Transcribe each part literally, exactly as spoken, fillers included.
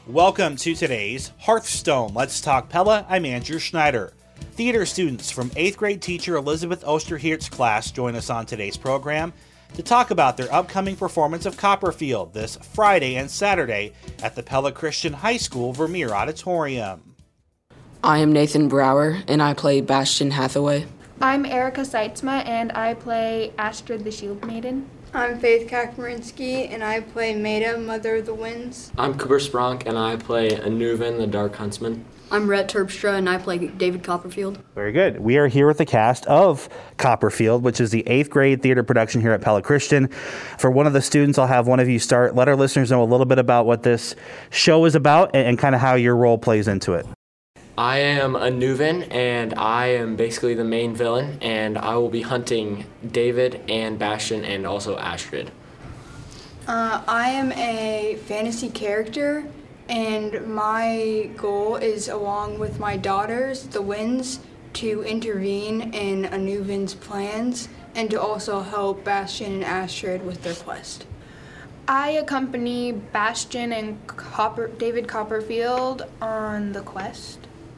Welcome to today's Hearthstone Let's Talk Pella. I'm Andrew Schneider. Theater students from eighth grade teacher Elizabeth Osterheert's class join us on today's program to talk about their upcoming performance of Copperfield this Friday and Saturday at the Pella Christian High School Vermeer Auditorium. I am Nathan Brower, and I play Bastion Hathaway. I'm Erica Seitzma, and I play Astrid the Shield Maiden. I'm Faith Kakmarinsky, and I play Maida, Mother of the Winds. I'm Cooper Spronk, and I play Anuvan, the Dark Huntsman. I'm Rhett Terpstra, and I play David Copperfield. Very good. We are here with the cast of Copperfield, which is the eighth grade theater production here at Pella Christian. For one of the students, I'll have one of you start. Let our listeners know a little bit about what this show is about and, and kind of how your role plays into it. I am Anuvan, and I am basically the main villain, and I will be hunting David and Bastion and also Astrid. Uh, I am a fantasy character, and my goal is, along with my daughters, the Winds, to intervene in Anuvan's plans and to also help Bastion and Astrid with their quest. I accompany Bastion and Copper, David Copperfield on the quest.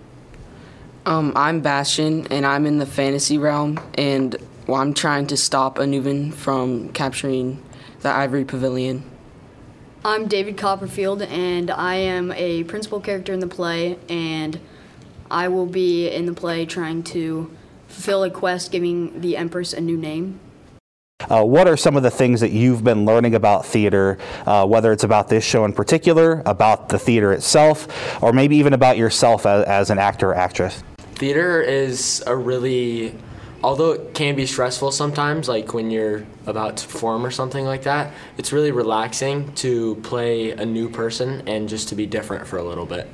Um, I'm Bastion, and I'm in the fantasy realm, and well, I'm trying to stop Anuvan from capturing the Ivory Pavilion. I'm David Copperfield, and I am a principal character in the play, and I will be in the play trying to fulfill a quest giving the Empress a new name. Uh, what are some of the things that you've been learning about theater, uh, whether it's about this show in particular, about the theater itself, or maybe even about yourself as, as an actor or actress? Theater is a really, although it can be stressful sometimes, like when you're about to perform or something like that, it's really relaxing to play a new person and just to be different for a little bit.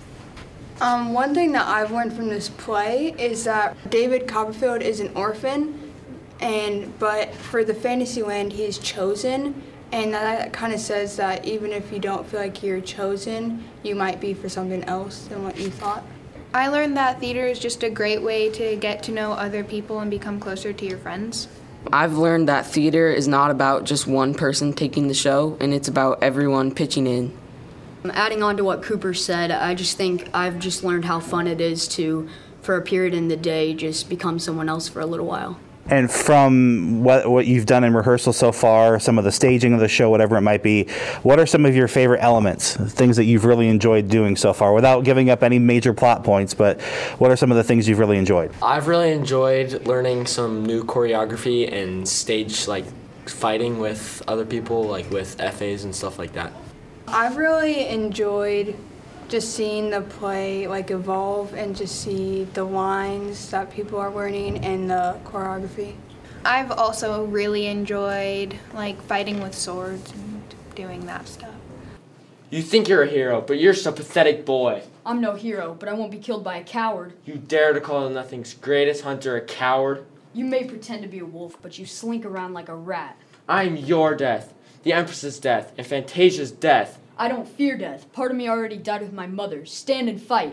Um, one thing that I've learned from this play is that David Copperfield is an orphan, and but for the Fantasyland he's chosen, and that kind of says that even if you don't feel like you're chosen, you might be for something else than what you thought. I learned that theater is just a great way to get to know other people and become closer to your friends. I've learned that theater is not about just one person taking the show, and it's about everyone pitching in. Adding on to what Cooper said, I just think I've just learned how fun it is to, for a period in the day, just become someone else for a little while. And from what what you've done in rehearsal so far, some of the staging of the show, whatever it might be, what are some of your favorite elements, things that you've really enjoyed doing so far, without giving up any major plot points, but what are some of the things you've really enjoyed? I've really enjoyed learning some new choreography and stage like fighting with other people, like with F As and stuff like that. I've really enjoyed just seeing the play like evolve and just see the lines that people are learning and the choreography. I've also really enjoyed like fighting with swords and doing that stuff. You think you're a hero, but you're just a pathetic boy. I'm no hero, but I won't be killed by a coward. You dare to call Nothing's greatest hunter a coward? You may pretend to be a wolf, but you slink around like a rat. I'm your death, the Empress's death, and Fantasia's death. I don't fear death. Part of me already died with my mother. Stand and fight.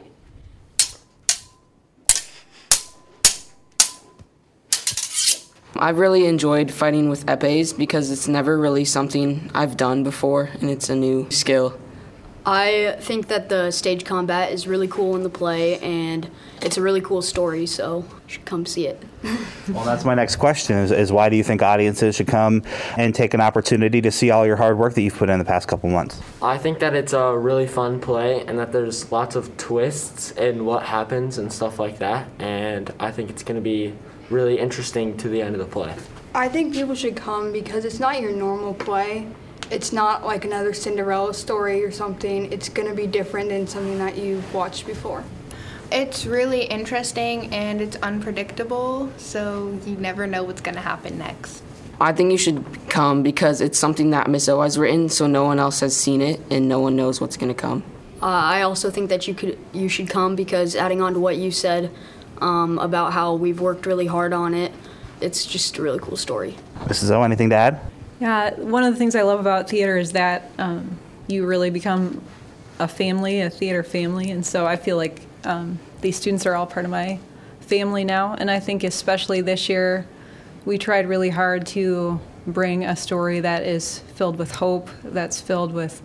I've really enjoyed fighting with epes because it's never really something I've done before, and it's a new skill. I think that the stage combat is really cool in the play, and it's a really cool story, so you should come see it. Well, that's my next question, is, is why do you think audiences should come and take an opportunity to see all your hard work that you've put in the past couple months? I think that it's a really fun play and that there's lots of twists in what happens and stuff like that, and I think it's going to be really interesting to the end of the play. I think people should come because it's not your normal play. It's not like another Cinderella story or something. It's going to be different than something that you've watched before. It's really interesting and it's unpredictable, so you never know what's going to happen next. I think you should come because it's something that Miss O has written, so no one else has seen it and no one knows what's going to come. Uh, I also think that you could you should come because adding on to what you said um, about how we've worked really hard on it, it's just a really cool story. Missus O, anything to add? Yeah, one of the things I love about theater is that um, you really become a family, a theater family, and so I feel like um, these students are all part of my family now, and I think especially this year we tried really hard to bring a story that is filled with hope, that's filled with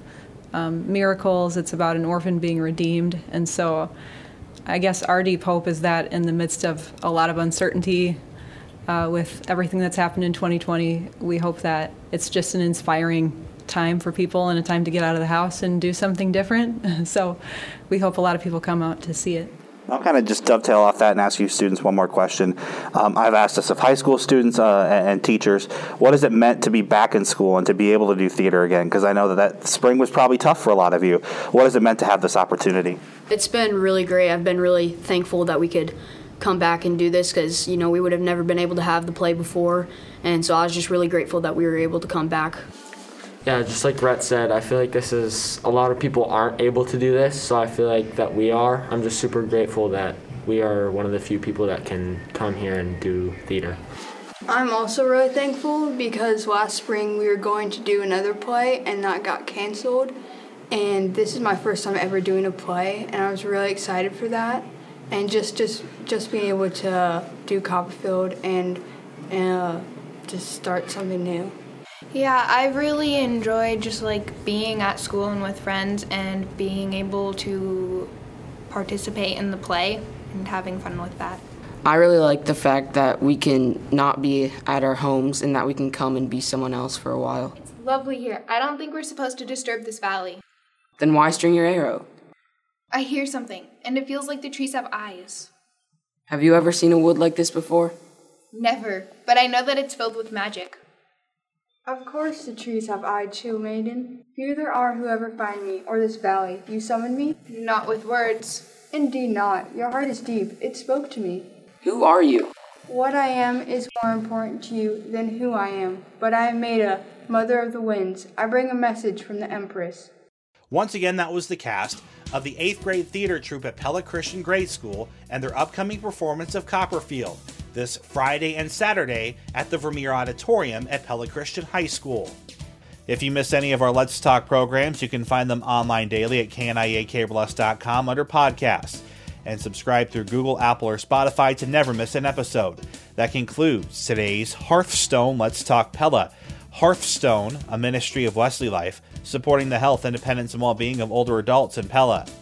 um, miracles. It's about an orphan being redeemed. And so I guess our deep hope is that in the midst of a lot of uncertainty uh, with everything that's happened in twenty twenty, we hope that it's just an inspiring time for people and a time to get out of the house and do something different. So we hope a lot of people come out to see it. I'll kind of just dovetail off that and ask you students one more question. Um, I've asked this of high school students uh, and teachers, what has it meant to be back in school and to be able to do theater again? Because I know that that spring was probably tough for a lot of you. What has it meant to have this opportunity? It's been really great. I've been really thankful that we could come back and do this because, you know, we would have never been able to have the play before. And so I was just really grateful that we were able to come back. Yeah, just like Rhett said, I feel like this is, a lot of people aren't able to do this, so I feel like that we are. I'm just super grateful that we are one of the few people that can come here and do theater. I'm also really thankful because last spring we were going to do another play and that got canceled. And this is my first time ever doing a play, and I was really excited for that. And just just, just being able to do Copperfield and uh, just start something new. Yeah, I really enjoyed just like being at school and with friends and being able to participate in the play and having fun with that. I really like the fact that we can not be at our homes and that we can come and be someone else for a while. It's lovely here. I don't think we're supposed to disturb this valley. Then why string your arrow? I hear something, and it feels like the trees have eyes. Have you ever seen a wood like this before? Never, but I know that it's filled with magic. Of course the trees have eyes too, maiden. Few there are who ever find me, or this valley. You summoned me? Not with words. Indeed not. Your heart is deep. It spoke to me. Who are you? What I am is more important to you than who I am. But I am Maida, mother of the winds. I bring a message from the Empress. Once again, that was the cast of the eighth grade theater troupe at Pella Christian Grade School and their upcoming performance of Copperfield this Friday and Saturday at the Vermeer Auditorium at Pella Christian High School. If you missed any of our Let's Talk programs, you can find them online daily at K N I A Cable S dot com under podcasts, and subscribe through Google, Apple, or Spotify to never miss an episode. That concludes today's Hearthstone Let's Talk Pella. Hearthstone, a ministry of Wesley Life, supporting the health, independence, and well-being of older adults in Pella.